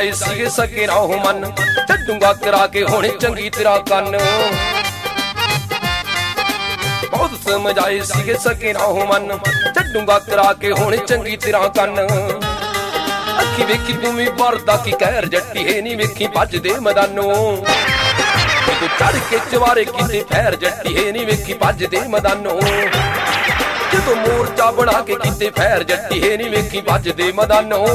ਸਮਝਾਏ ਸੀਗੇ ਸਕੇ ਰਾਹੋਂ ਮਨ, ਛੱਡੂਗਾ ਕਰਾ ਕੇ ਹੁਣ ਚੰਗੀ ਤਰ੍ਹਾਂ ਕੰਨ। ਬਹੁਤ ਸਮਝਾਏ ਸੀਗੇ ਸਕੇ ਰਾਹੋਂ ਮਨ, ਛੱਡੂਗਾ ਕਰਾ ਕੇ ਹੁਣ ਚੰਗੀ ਤਰ੍ਹਾਂ ਕੰਨ। ਅੱਖੀ ਵੇਖੀ ਤੂੰ ਵੀ ਵਰਦਾ ਕੀ ਕਹਿਰ ਜੱਟੀਏ ਨੀ ਵੇਖੀ ਭੱਜਦੇ ਮੈਦਾਨੋਂ। ਤੂੰ ਚੜ ਕੇ ਚਵਾਰੇ ਕੀਤੇ ਫੈਰ ਜੱਟੀਏ ਨੀ ਵੇਖੀ ਭੱਜਦੇ ਮੈਦਾਨੋਂ। ਜਦੋਂ ਮੋਰਚਾ ਬਣਾ ਕੇ ਕੀਤੇ ਫੈਰ ਜੱਟੀਏ ਨੀ ਵੇਖੀ ਭੱਜਦੇ ਮੈਦਾਨੋਂ।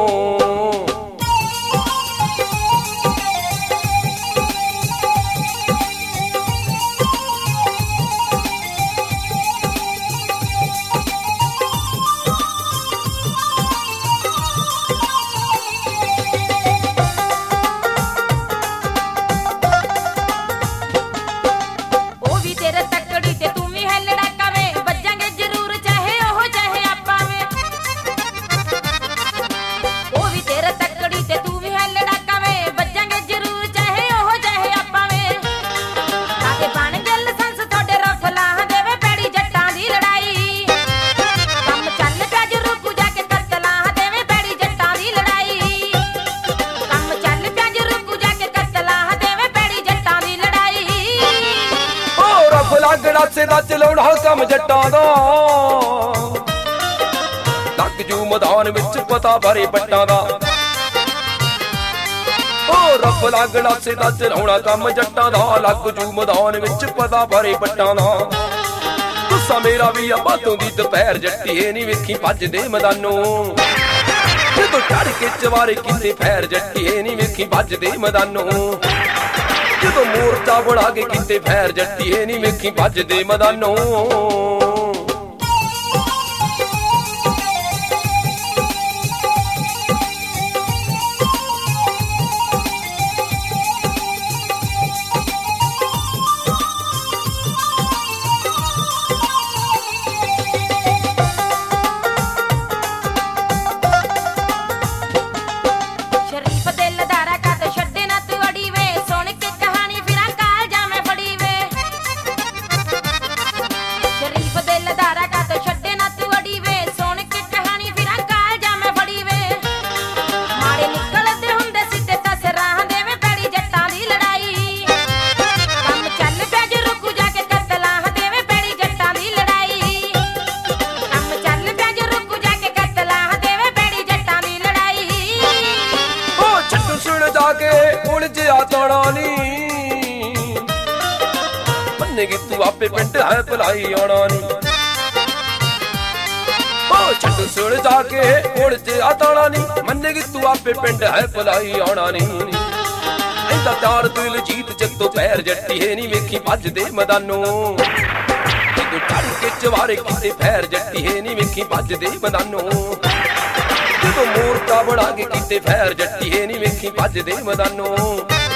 ਗੜਾਸੇ ਦਾ ਚਲਾਉਣਾ ਕੰਮ ਜੱਟਾਂ ਦਾ, ਲੱਗ ਜੂ ਮੈਦਾਨ ਵਿੱਚ ਪਤਾ ਬਾਰੇ ਪੱਟਾਂ ਦਾ। ਓ ਰੱਬ ਲਾ ਗੜਾਸੇ ਦਾ ਚਲਾਉਣਾ ਕੰਮ ਜੱਟਾਂ ਦਾ, ਲੱਗ ਜੂ ਮੈਦਾਨ ਵਿੱਚ ਪਤਾ ਬਾਰੇ ਪੱਟਾਂ ਦਾ। ਗੁੱਸਾ ਮੇਰਾ ਵੀ ਆ ਬਾਤੋਂ ਦੀ ਦੁਪਹਿਰ ਜੱਟੀਏ ਨੀ ਵੇਖੀ ਭੱਜਦੇ ਮੈਦਾਨੋਂ। ਜਦੋਂ ਚੜ ਕੇ ਚਵਾਰੇ ਕੀਤੇ ਫੈਰ ਜੱਟੀਏ ਨੀ ਵੇਖੀ ਭੱਜਦੇ ਮੈਦਾਨੋਂ। ਜਦੋਂ ਮੋਰਚਾ ਬਣਾ ਕੇ ਕੀਤੇ ਫੈਰ ਜੱਟੀਏ ਨੀ ਵੇਖੀ ਭੱਜਦੇ ਮੈਦਾਨੋਂ। ਮੰਨੇਗੀ ਤੂੰ ਆਪੇ ਪਿੰਡ ਹੈ ਭਲਾਈ ਆਉਣਾ ਨੀ। ਓ ਛੱਡ ਸੁਣ ਜਾ ਕੇ ਉਲਝ ਆਤਾਣਾ ਨੀ, ਮੰਨੇਗੀ ਤੂੰ ਆਪੇ ਪਿੰਡ ਹੈ ਭਲਾਈ ਆਉਣਾ ਨੀ। ਇਹਦਾ ਚਾਰ ਦਿਲ ਜੀਤ ਜੱਤੋਂ ਪੈਰ ਜੱਟੀਏ ਨੀ ਵੇਖੀ ਭੱਜਦੇ ਮੈਦਾਨੋਂ। ਜਦੋਂ ਚੜ ਕੇ ਚਵਾਰੇ ਕੀਤੇ ਫੈਰ ਜੱਟੀਏ ਨੀ ਵੇਖੀ ਭੱਜਦੇ ਮੈਦਾਨੋਂ। ਜਦੋਂ ਮੋਰਚਾ ਬਣਾ ਕੇ ਕੀਤੇ ਫੈਰ ਜੱਟੀਏ ਨੀ ਵੇਖੀ ਭੱਜਦੇ ਮੈਦਾਨੋਂ।